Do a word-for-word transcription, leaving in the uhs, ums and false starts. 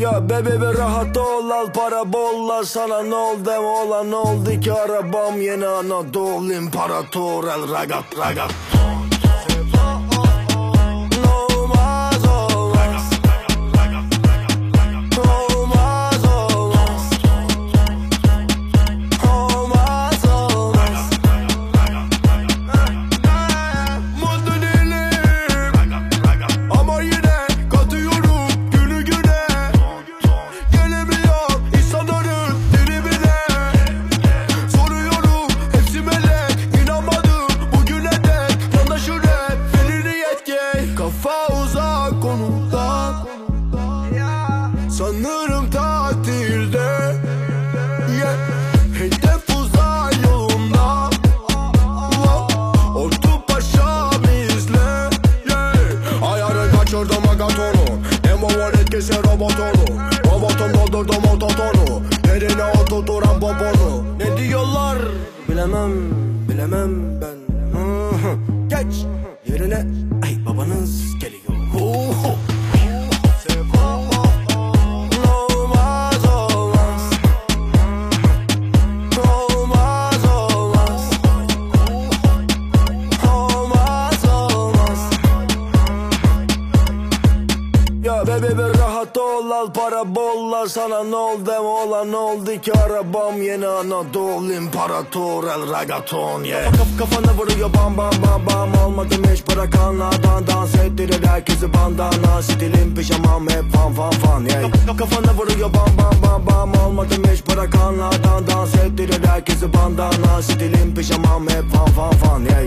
Ya bebe bir rahat ol, al para bolla. Sana ne oldu deme, olan oldu ki arabam yeni Anadolu İmparator el ragat ragat. Sanırım tatilde, yeah. Hedef uzay yolunda, oh. Ortu paşa bizle, yeah. Ayarı kaçırdım agatonu, Emo etkisi robotonu. Robotum doldurdum ototonu, yerine oturturan poponu. Ne diyorlar bilemem, bilemem ben. Geç yerine, ay babanız geliyor. Ya bebe bir rahat ol, al para bolla. Sana ne oldu deme, olan oldu ki arabam yeni Anadolu İmparator el ragaton, yeah. Kaf kafana vuruyor bam bam bam bam. Almadım hiç bırakanlardan, dans ettirir herkesi bandana. Stilim pijamam hep fan fan fan, yeah. Kaf kafana vuruyor bam bam bam bam. Almadım hiç bırakanlardan, dans ettirir herkesi bandana. Stilim pijamam hep fan fan fan, yeah.